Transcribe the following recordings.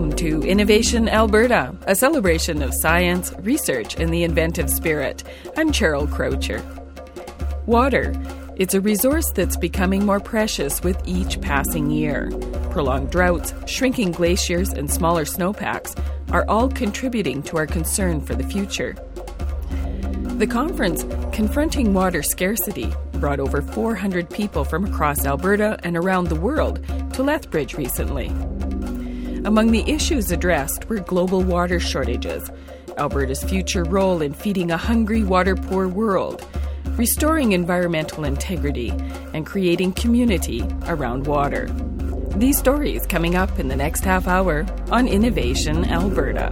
Welcome to Innovation Alberta, a celebration of science, research, and the inventive spirit. I'm Cheryl Croucher. Water. It's a resource that's becoming more precious with each passing year. Prolonged droughts, shrinking glaciers, and smaller snowpacks are all contributing to our concern for the future. The conference, Confronting Water Scarcity, brought over 400 people from across Alberta and around the world to Lethbridge recently. Among the issues addressed were global water shortages, Alberta's future role in feeding a hungry, water-poor world, restoring environmental integrity, and creating community around water. These stories coming up in the next half hour on Innovation Alberta.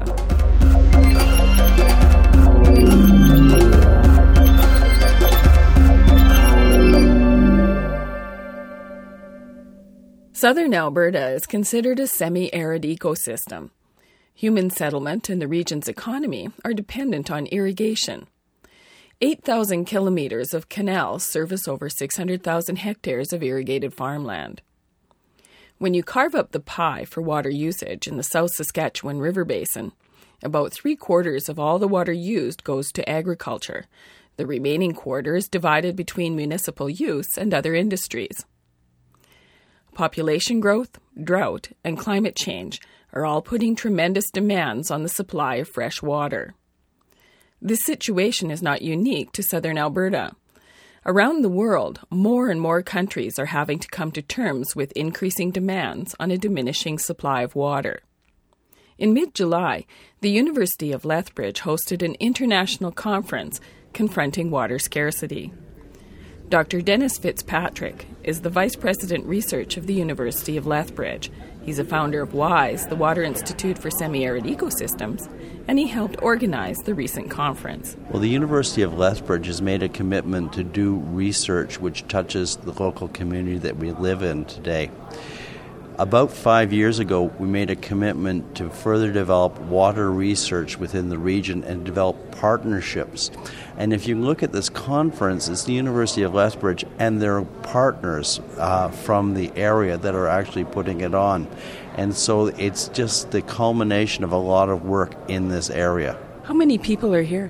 Southern Alberta is considered a semi-arid ecosystem. Human settlement and the region's economy are dependent on irrigation. 8,000 kilometres of canals service over 600,000 hectares of irrigated farmland. When you carve up the pie for water usage in the South Saskatchewan River Basin, about 3/4 of all the water used goes to agriculture. The remaining quarter is divided between municipal use and other industries. Population growth, drought, and climate change are all putting tremendous demands on the supply of fresh water. This situation is not unique to Southern Alberta. Around the world, more and more countries are having to come to terms with increasing demands on a diminishing supply of water. In mid-July, the University of Lethbridge hosted an international conference confronting water scarcity. Dr. Dennis Fitzpatrick is the Vice President Research of the University of Lethbridge. He's a founder of WISE, the Water Institute for Semi-Arid Ecosystems, and he helped organize the recent conference. Well, the University of Lethbridge has made a commitment to do research which touches the local community that we live in today. About 5 years ago, we made a commitment to further develop water research within the region and develop partnerships. And if you look at this conference, it's the University of Lethbridge and their partners from the area that are actually putting it on. And so it's just the culmination of a lot of work in this area. How many people are here?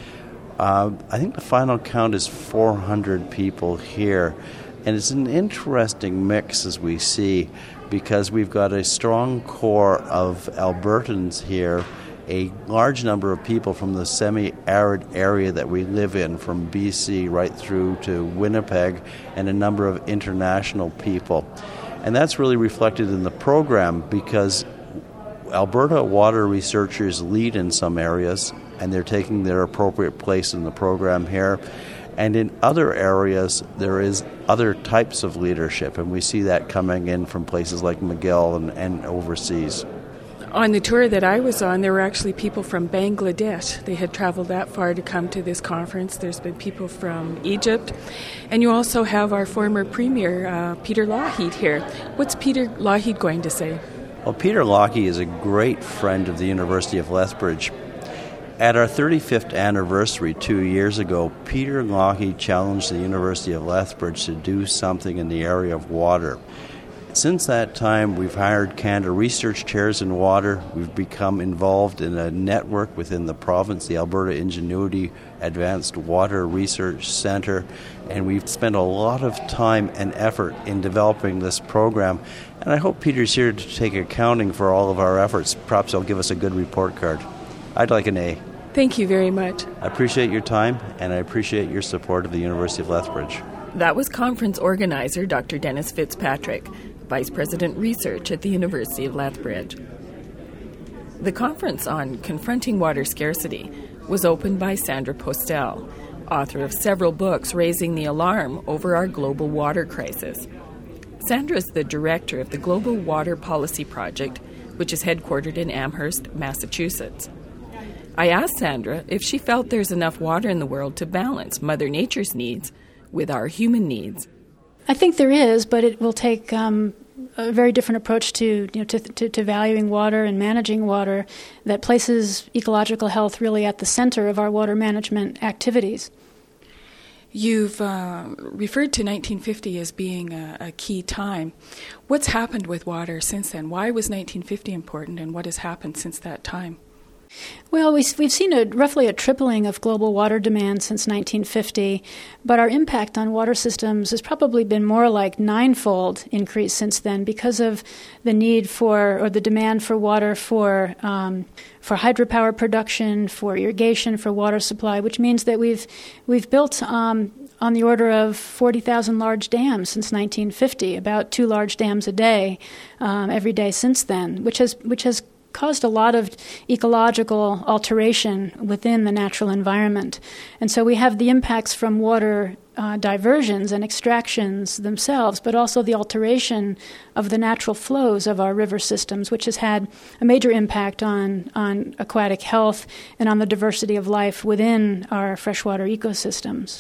I think the final count is 400 people here. And it's an interesting mix, as we see, because we've got a strong core of Albertans here, a large number of people from the semi-arid area that we live in, from BC right through to Winnipeg, and a number of international people. And that's really reflected in the program because Alberta water researchers lead in some areas, and they're taking their appropriate place in the program here. And in other areas, there is other types of leadership, and we see that coming in from places like McGill and overseas. On the tour that I was on, there were actually people from Bangladesh. They had traveled that far to come to this conference. There's been people from Egypt. And you also have our former Premier, Peter Lougheed, here. What's Peter Lougheed going to say? Well, Peter Lougheed is a great friend of the University of Lethbridge. At our 35th anniversary 2 years ago, Peter Lougheed challenged the University of Lethbridge to do something in the area of water. Since that time, we've hired Canada Research Chairs in Water. We've become involved in a network within the province, the Alberta Ingenuity Advanced Water Research Centre, and we've spent a lot of time and effort in developing this program. And I hope Peter's here to take accounting for all of our efforts. Perhaps he'll give us a good report card. I'd like an A. Thank you very much. I appreciate your time, and I appreciate your support of the University of Lethbridge. That was conference organizer Dr. Dennis Fitzpatrick, Vice President Research at the University of Lethbridge. The conference on Confronting Water Scarcity was opened by Sandra Postel, author of several books raising the alarm over our global water crisis. Sandra is the director of the Global Water Policy Project, which is headquartered in Amherst, Massachusetts. I asked Sandra if she felt there's enough water in the world to balance Mother Nature's needs with our human needs. I think there is, but it will take a very different approach to valuing water and managing water that places ecological health really at the center of our water management activities. You've referred to 1950 as being a key time. What's happened with water since then? Why was 1950 important, and what has happened since that time? Well, we've seen roughly a tripling of global water demand since 1950, but our impact on water systems has probably been more like ninefold increase since then because of the need for, or the demand for water for hydropower production, for irrigation, for water supply, which means that we've built on the order of 40,000 large dams since 1950, about 2 large dams a day every day since then, which has caused a lot of ecological alteration within the natural environment. And so we have the impacts from water diversions and extractions themselves, but also the alteration of the natural flows of our river systems, which has had a major impact on aquatic health and on the diversity of life within our freshwater ecosystems.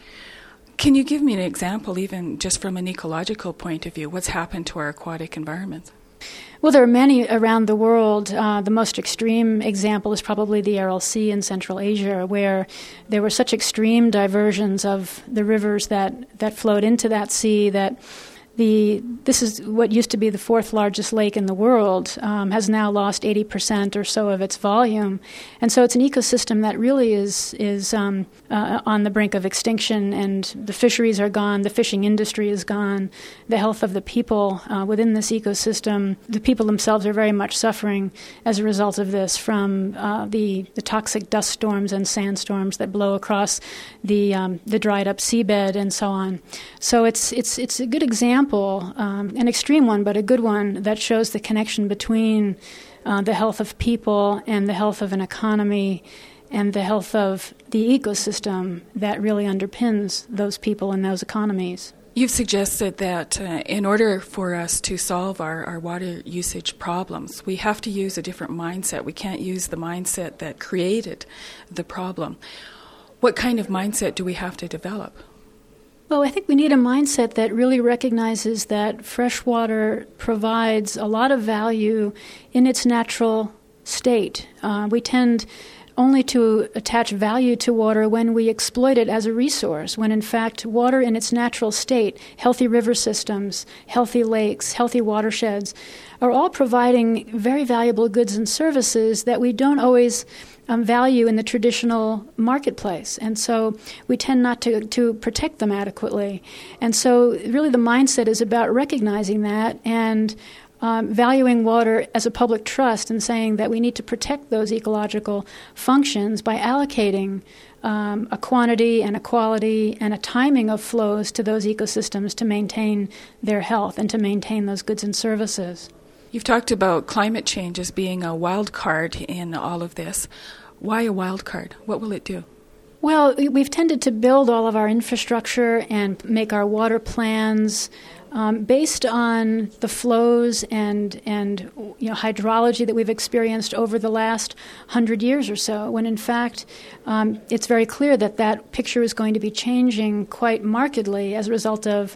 Can you give me an example, even just from an ecological point of view, what's happened to our aquatic environments? Well, there are many around the world. The most extreme example is probably the Aral Sea in Central Asia, where there were such extreme diversions of the rivers that flowed into that sea that this is what used to be the 4th largest lake in the world, has now lost 80% or so of its volume. And so it's an ecosystem that really is on the brink of extinction, and the fisheries are gone, the fishing industry is gone, the health of the people within this ecosystem, the people themselves are very much suffering as a result of this from the toxic dust storms and sandstorms that blow across the dried up seabed and so on. So it's a good example, an extreme one, but a good one that shows the connection between the health of people and the health of an economy and the health of the ecosystem that really underpins those people and those economies. You've suggested that in order for us to solve our water usage problems, we have to use a different mindset. We can't use the mindset that created the problem. What kind of mindset do we have to develop? Well, I think we need a mindset that really recognizes that fresh water provides a lot of value in its natural state. We tend only to attach value to water when we exploit it as a resource, when in fact water in its natural state, healthy river systems, healthy lakes, healthy watersheds, are all providing very valuable goods and services that we don't always value in the traditional marketplace. And so we tend not to protect them adequately. And so really the mindset is about recognizing that and valuing water as a public trust and saying that we need to protect those ecological functions by allocating a quantity and a quality and a timing of flows to those ecosystems to maintain their health and to maintain those goods and services. You've talked about climate change as being a wild card in all of this. Why a wild card? What will it do? Well, we've tended to build all of our infrastructure and make our water plans based on the flows and hydrology that we've experienced over the last 100 years or so, when in fact it's very clear that picture is going to be changing quite markedly as a result of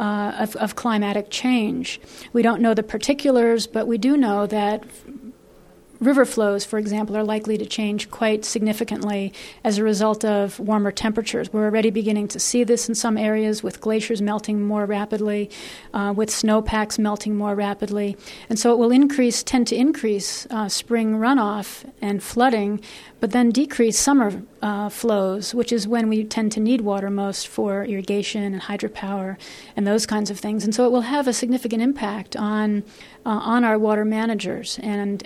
climatic change. We don't know the particulars, but we do know that river flows, for example, are likely to change quite significantly as a result of warmer temperatures. We're already beginning to see this in some areas with glaciers melting more rapidly, with snowpacks melting more rapidly. And so it will tend to increase spring runoff and flooding, but then decrease summer flows, which is when we tend to need water most for irrigation and hydropower and those kinds of things. And so it will have a significant impact on our water managers and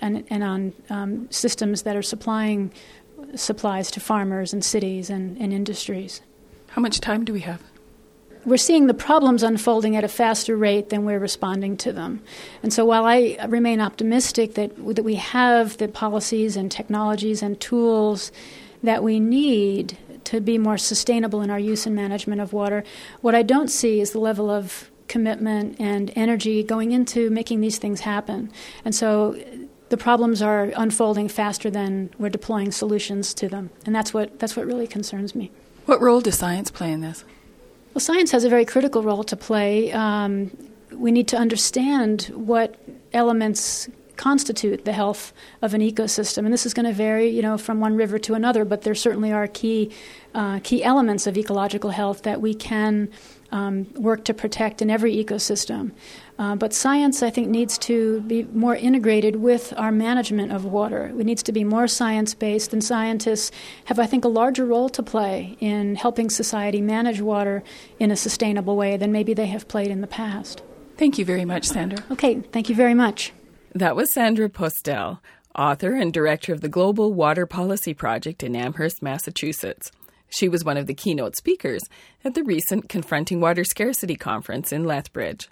on systems that are supplying supplies to farmers and cities and industries. How much time do we have? We're seeing the problems unfolding at a faster rate than we're responding to them. And so while I remain optimistic that we have the policies and technologies and tools that we need to be more sustainable in our use and management of water, what I don't see is the level of commitment and energy going into making these things happen. And so the problems are unfolding faster than we're deploying solutions to them. And that's what really concerns me. What role does science play in this? Well, science has a very critical role to play. We need to understand what elements constitute the health of an ecosystem. And this is going to vary, from one river to another, but there certainly are key elements of ecological health that we can work to protect in every ecosystem. But science, I think, needs to be more integrated with our management of water. It needs to be more science-based, and scientists have, I think, a larger role to play in helping society manage water in a sustainable way than maybe they have played in the past. Thank you very much, Sandra. Okay, thank you very much. That was Sandra Postel, author and director of the Global Water Policy Project in Amherst, Massachusetts. She was one of the keynote speakers at the recent Confronting Water Scarcity Conference in Lethbridge.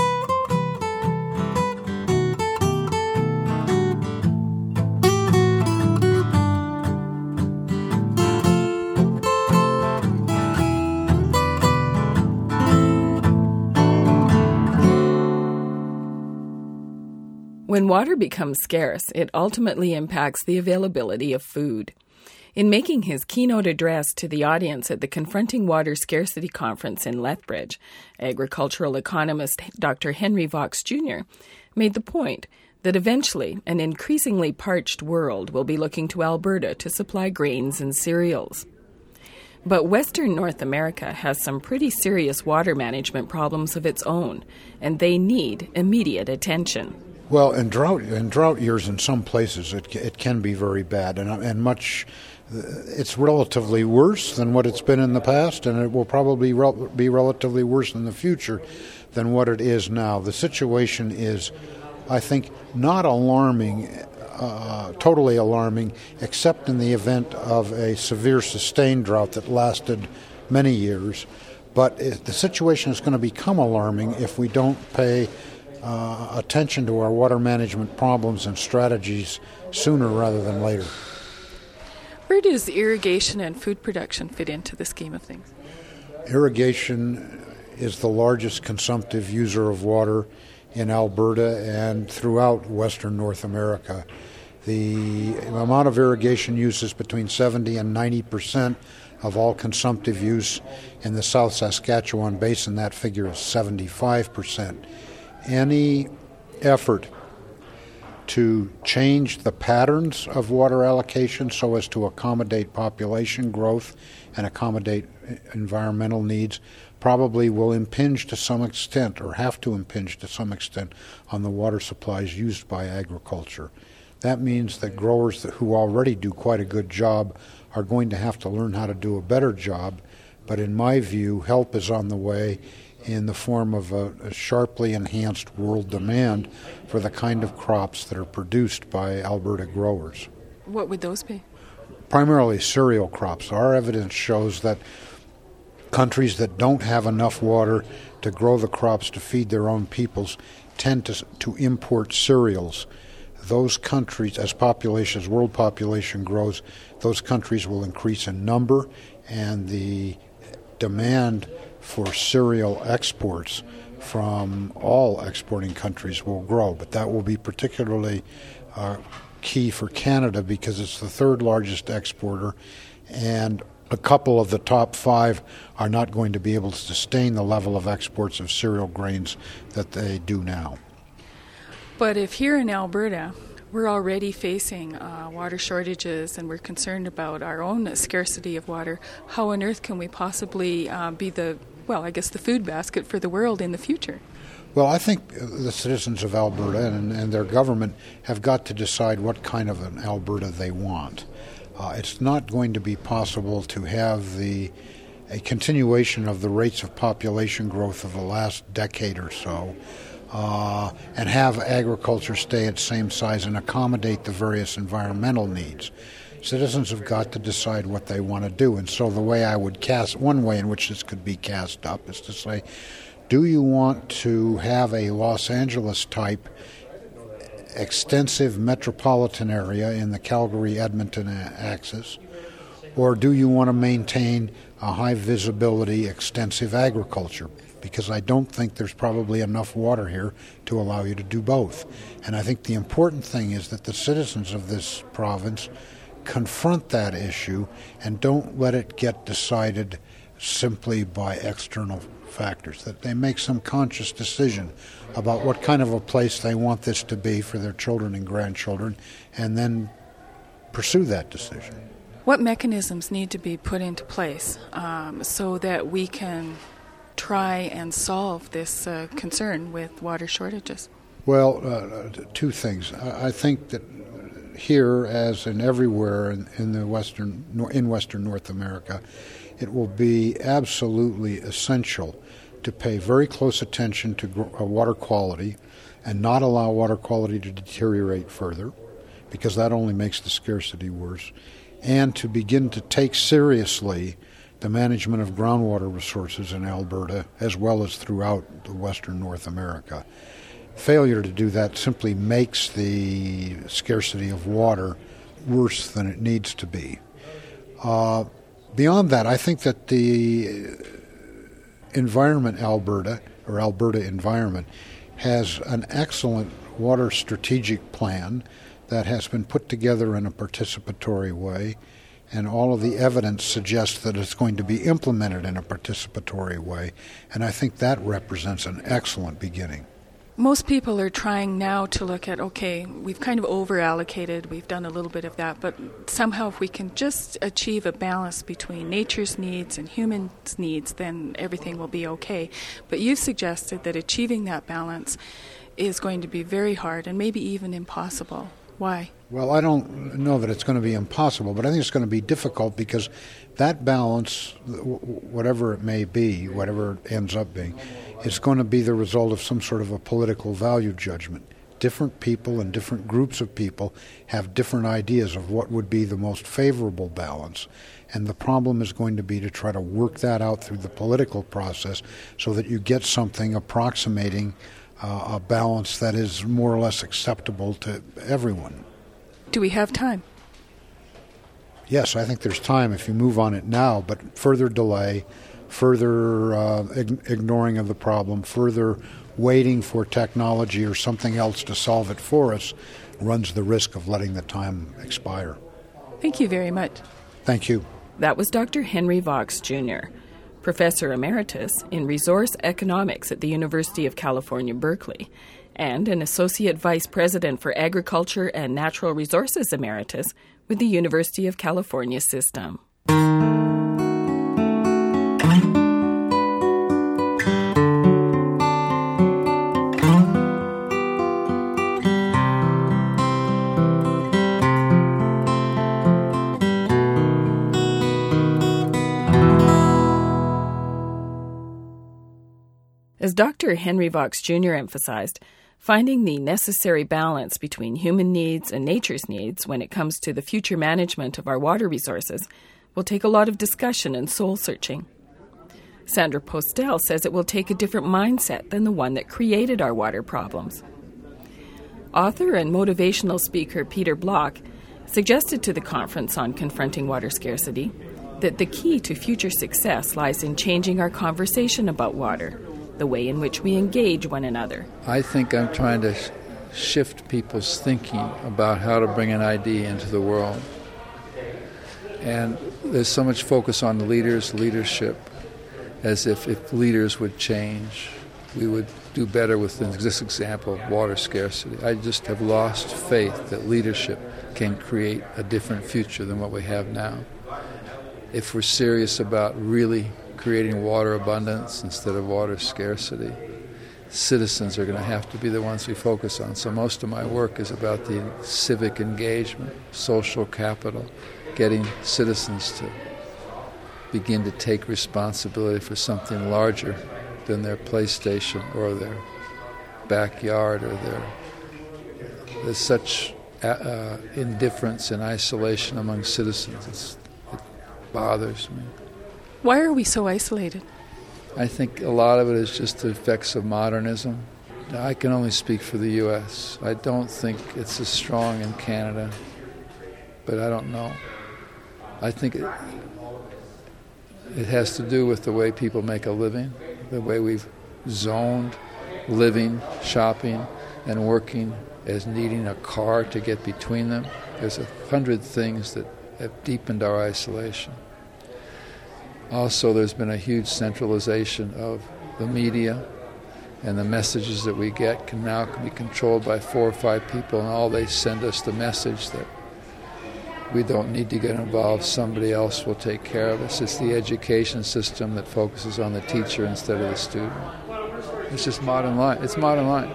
When water becomes scarce, it ultimately impacts the availability of food. In making his keynote address to the audience at the Confronting Water Scarcity Conference in Lethbridge, agricultural economist Dr. Henry Vaux Jr. made the point that eventually an increasingly parched world will be looking to Alberta to supply grains and cereals. But Western North America has some pretty serious water management problems of its own, and they need immediate attention. Well, in drought years, in some places, it can be very bad, and much. It's relatively worse than what it's been in the past, and it will probably be relatively worse in the future than what it is now. The situation is, I think, not alarming, totally alarming, except in the event of a severe sustained drought that lasted many years. But the situation is going to become alarming if we don't pay attention to our water management problems and strategies sooner rather than later. Where does irrigation and food production fit into the scheme of things? Irrigation is the largest consumptive user of water in Alberta and throughout Western North America. The amount of irrigation use is between 70 and 90% of all consumptive use. In the South Saskatchewan Basin, that figure is 75%. Any effort to change the patterns of water allocation so as to accommodate population growth and accommodate environmental needs probably will impinge to some extent, or have to impinge to some extent, on the water supplies used by agriculture. That means that growers who already do quite a good job are going to have to learn how to do a better job, but in my view, help is on the way in the form of a sharply enhanced world demand for the kind of crops that are produced by Alberta growers. What would those be? Primarily cereal crops. Our evidence shows that countries that don't have enough water to grow the crops to feed their own peoples tend to import cereals. Those countries, as world population grows, those countries will increase in number, and the demand for cereal exports from all exporting countries will grow. But that will be particularly key for Canada because it's the third largest exporter, and a couple of the top five are not going to be able to sustain the level of exports of cereal grains that they do now. But if here in Alberta we're already facing water shortages and we're concerned about our own scarcity of water, how on earth can we possibly be the food basket for the world in the future? Well, I think the citizens of Alberta and their government have got to decide what kind of an Alberta they want. It's not going to be possible to have a continuation of the rates of population growth of the last decade or so and have agriculture stay at same size and accommodate the various environmental needs. Citizens have got to decide what they want to do. And so one way in which this could be cast up is to say, do you want to have a Los Angeles-type extensive metropolitan area in the Calgary-Edmonton axis, or do you want to maintain a high-visibility, extensive agriculture? Because I don't think there's probably enough water here to allow you to do both. And I think the important thing is that the citizens of this province confront that issue and don't let it get decided simply by external factors, that they make some conscious decision about what kind of a place they want this to be for their children and grandchildren, and then pursue that decision. What mechanisms need to be put into place so that we can try and solve this concern with water shortages? Well, two things. I think that here, as in everywhere in Western North America, it will be absolutely essential to pay very close attention to water quality and not allow water quality to deteriorate further, because that only makes the scarcity worse, and to begin to take seriously the management of groundwater resources in Alberta as well as throughout the Western North America. Failure to do that simply makes the scarcity of water worse than it needs to be. Beyond that, I think that the Environment Alberta, or Alberta Environment, has an excellent water strategic plan that has been put together in a participatory way, and all of the evidence suggests that it's going to be implemented in a participatory way, and I think that represents an excellent beginning. Most people are trying now to look at, okay, we've kind of over-allocated, we've done a little bit of that, but somehow if we can just achieve a balance between nature's needs and humans' needs, then everything will be okay. But you've suggested that achieving that balance is going to be very hard and maybe even impossible. Why? Well, I don't know that it's going to be impossible, but I think it's going to be difficult because that balance, whatever it may be, whatever it ends up being, is going to be the result of some sort of a political value judgment. Different people and different groups of people have different ideas of what would be the most favorable balance, and the problem is going to be to try to work that out through the political process so that you get something approximating a balance that is more or less acceptable to everyone. Do we have time? Yes, I think there's time if you move on it now, but further delay, further ignoring of the problem, further waiting for technology or something else to solve it for us runs the risk of letting the time expire. Thank you very much. Thank you. That was Dr. Henry Vaux, Jr., Professor Emeritus in Resource Economics at the University of California, Berkeley, and an Associate Vice President for Agriculture and Natural Resources Emeritus with the University of California System. As Dr. Henry Vaux, Jr. emphasized, finding the necessary balance between human needs and nature's needs when it comes to the future management of our water resources will take a lot of discussion and soul-searching. Sandra Postel says it will take a different mindset than the one that created our water problems. Author and motivational speaker Peter Block suggested to the conference on confronting water scarcity that the key to future success lies in changing our conversation about water, the way in which we engage one another. I think I'm trying to shift people's thinking about how to bring an idea into the world. And there's so much focus on leadership, as if leaders would change, we would do better with this example of water scarcity. I just have lost faith that leadership can create a different future than what we have now. If we're serious about really creating water abundance instead of water scarcity, citizens are going to have to be the ones we focus on. So most of my work is about the civic engagement, social capital, getting citizens to begin to take responsibility for something larger than their PlayStation or their backyard or there's such indifference and isolation among citizens. It bothers me. Why are we so isolated? I think a lot of it is just the effects of modernism. I can only speak for the U.S. I don't think it's as strong in Canada, but I don't know. I think it has to do with the way people make a living, the way we've zoned living, shopping, and working as needing a car to get between them. There's 100 things that have deepened our isolation. Also, there's been a huge centralization of the media and the messages that we get can now be controlled by 4 or 5 people, and all they send us the message that we don't need to get involved, somebody else will take care of us. It's the education system that focuses on the teacher instead of the student. It's just modern life. It's modern life.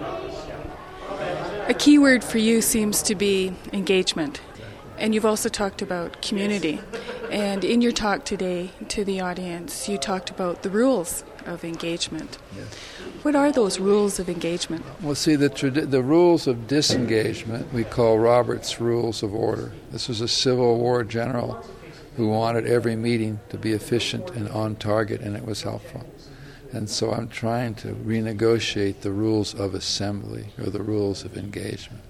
A key word for you seems to be engagement. And you've also talked about community. And in your talk today to the audience, you talked about the rules of engagement. Yes. What are those rules of engagement? Well, see, the rules of disengagement we call Robert's Rules of Order. This was a Civil War general who wanted every meeting to be efficient and on target, and it was helpful. And so I'm trying to renegotiate the rules of assembly, or the rules of engagement.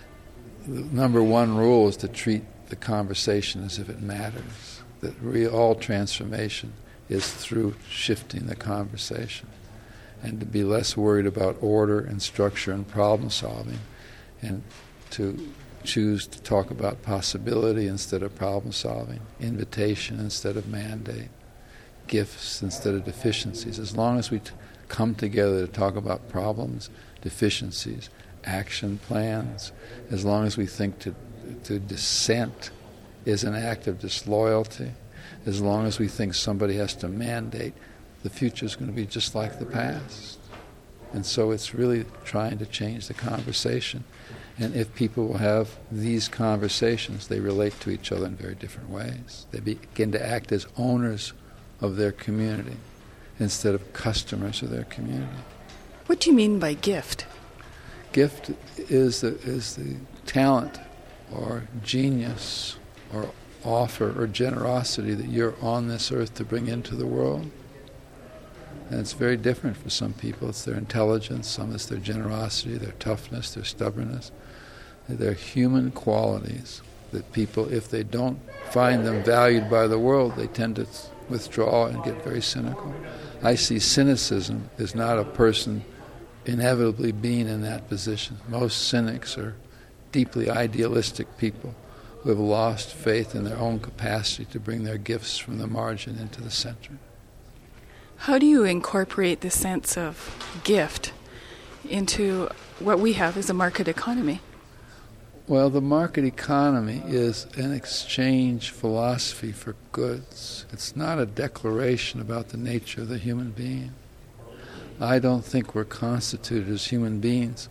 The number one rule is to treat the conversation as if it matters, that all transformation is through shifting the conversation, and to be less worried about order and structure and problem solving, and to choose to talk about possibility instead of problem solving, invitation instead of mandate, gifts instead of deficiencies. As long as we come together to talk about problems, deficiencies, action plans, as long as we think to dissent is an act of disloyalty, as long as we think somebody has to mandate, the future is going to be just like the past. And so it's really trying to change the conversation. And if people will have these conversations, they relate to each other in very different ways. They begin to act as owners of their community instead of customers of their community. What do you mean by gift? Gift is the talent or genius or offer or generosity that you're on this earth to bring into the world. And it's very different for some people. It's their intelligence, some it's their generosity, their toughness, their stubbornness. They're human qualities that people, if they don't find them valued by the world, they tend to withdraw and get very cynical. I see cynicism as not a person inevitably being in that position. Most cynics are deeply idealistic people who have lost faith in their own capacity to bring their gifts from the margin into the center. How do you incorporate the sense of gift into what we have as a market economy? Well, the market economy is an exchange philosophy for goods. It's not a declaration about the nature of the human being. I don't think we're constituted as human beings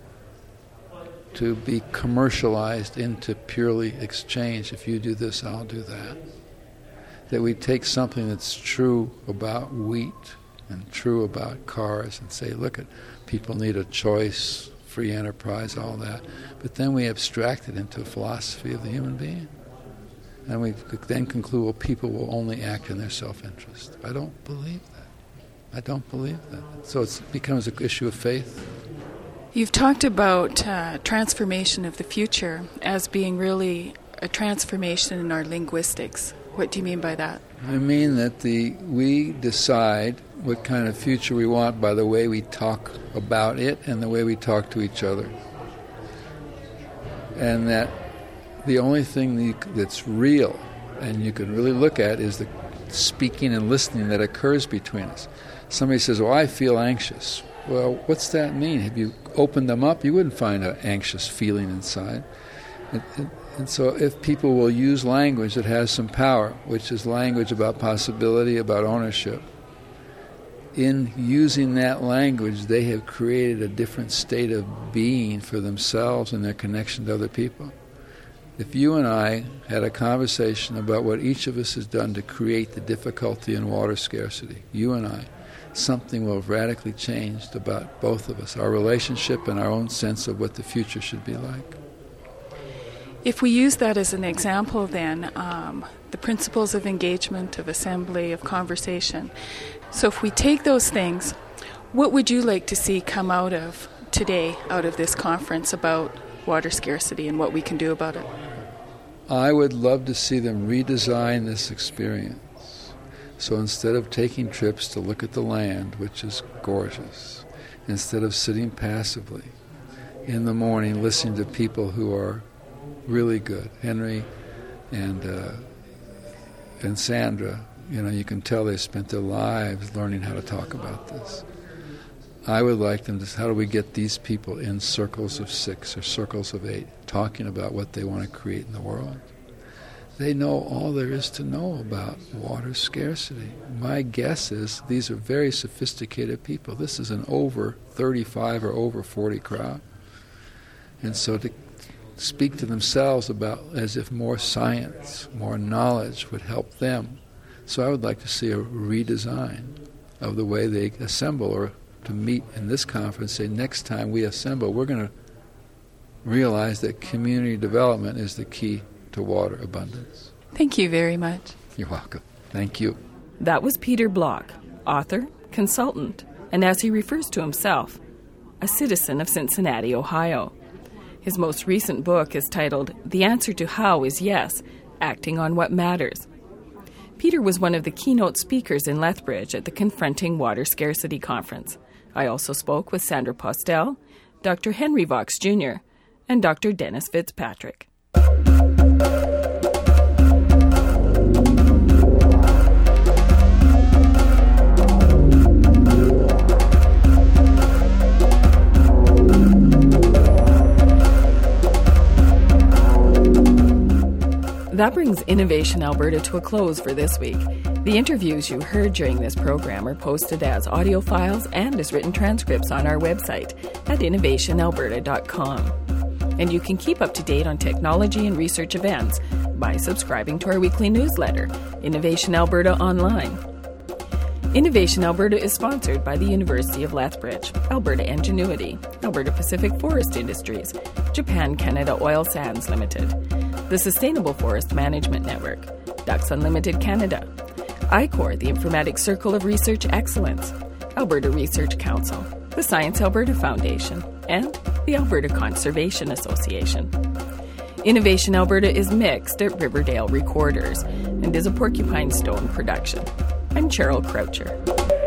to be commercialized into purely exchange. If you do this, I'll do that. That we take something that's true about wheat and true about cars and say, look, people need a choice, free enterprise, all that. But then we abstract it into a philosophy of the human being. And we then conclude, well, people will only act in their self-interest. I don't believe that. I don't believe that. So it becomes an issue of faith. You've talked about transformation of the future as being really a transformation in our linguistics. What do you mean by that? I mean that we decide what kind of future we want by the way we talk about it and the way we talk to each other. And that the only thing that's real and you can really look at is the speaking and listening that occurs between us. Somebody says, well, I feel anxious. Well, what's that mean? Have you opened them up? You wouldn't find an anxious feeling inside. And so if people will use language that has some power, which is language about possibility, about ownership, in using that language, they have created a different state of being for themselves and their connection to other people. If you and I had a conversation about what each of us has done to create the difficulty in water scarcity, you and I, something will have radically changed about both of us, our relationship and our own sense of what the future should be like. If we use that as an example then, the principles of engagement, of assembly, of conversation. So if we take those things, what would you like to see come out of today, out of this conference about water scarcity and what we can do about it? I would love to see them redesign this experience. So instead of taking trips to look at the land, which is gorgeous, instead of sitting passively in the morning listening to people who are really good, Henry and Sandra, you can tell they spent their lives learning how to talk about this. I would like them to, how do we get these people in circles of 6 or circles of 8 talking about what they want to create in the world? They know all there is to know about water scarcity. My guess is these are very sophisticated people. This is an over 35 or over 40 crowd. And so to speak to themselves about as if more science, more knowledge would help them. So I would like to see a redesign of the way they assemble, or to meet in this conference, say next time we assemble, we're going to realize that community development is the key to water abundance. Thank you very much. You're welcome. Thank you. That was Peter Block, author, consultant, and as he refers to himself, a citizen of Cincinnati, Ohio. His most recent book is titled The Answer to How is Yes, Acting on What Matters. Peter was one of the keynote speakers in Lethbridge at the Confronting Water Scarcity Conference. I also spoke with Sandra Postel, Dr. Henry Vox Jr., and Dr. Dennis Fitzpatrick. That brings Innovation Alberta to a close for this week. The interviews you heard during this program are posted as audio files and as written transcripts on our website at innovationalberta.com. And you can keep up to date on technology and research events by subscribing to our weekly newsletter, Innovation Alberta Online. Innovation Alberta is sponsored by the University of Lethbridge, Alberta Ingenuity, Alberta Pacific Forest Industries, Japan Canada Oil Sands Limited, the Sustainable Forest Management Network, Ducks Unlimited Canada, ICOR, the Informatics Circle of Research Excellence, Alberta Research Council, the Science Alberta Foundation, and the Alberta Conservation Association. Innovation Alberta is mixed at Riverdale Recorders and is a Porcupine Stone production. I'm Cheryl Croucher.